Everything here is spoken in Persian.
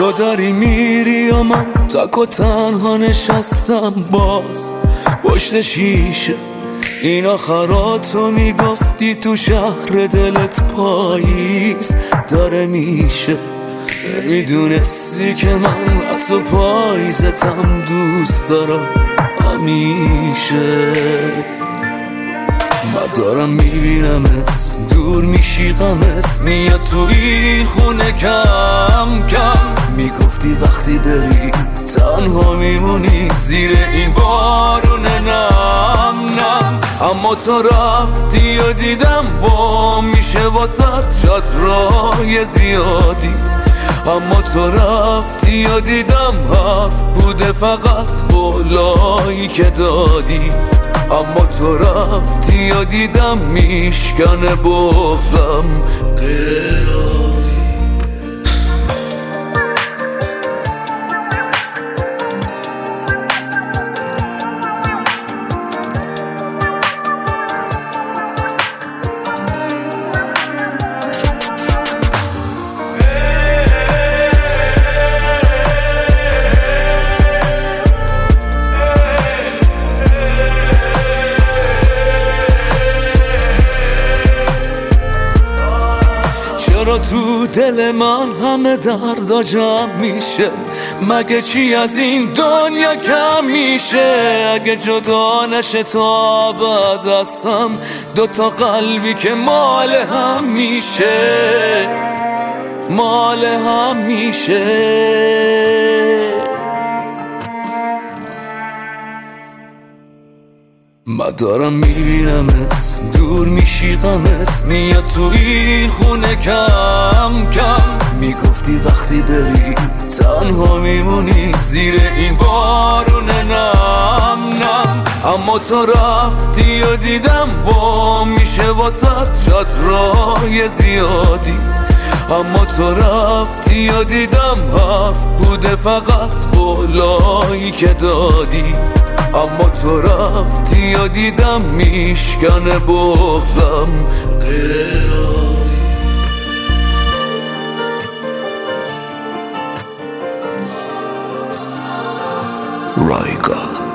تو داری میری و من تک و تنها نشستم باز پشت شیشه. این آخراتو میگفتی تو شهر دلت پاییز داره میشه. نمیدونستی که من حتی پاییزتم دوست دارم همیشه. من دارم میبینمت دور میشی غمت میاد تو این خونه کم کم. میگفتی وقتی بری تنها میمونی زیر این بارون نم نم. اما تو رفتی و دیدم وا میشه واسه جات راه زیادی. اما تو رفتی و دیدم حرف بوده فقط قولایی که دادی. اما تو رفتی و دیدم میشکنه بغضم چرا تو دل من همه دردا جمع میشه؟ مگه چی از این دنیا کم میشه؟ اگه جدا نشه تا ابد هستم دوتا قلبی که مال هم میشه مال هم میشه. من دارم میبینمت دور میشی غمت میاد تو این خونه کم کم. میگفتی وقتی بری تنها میمونی زیر این بارون نم نم. اما تو رفتی و دیدم وا میشه واسه جات راه زیادی. اما تو رفتی و دیدم حرف بوده فقط قولایی که دادی. اما تو رفتی و دیدم میشکنه بغضم رایگان.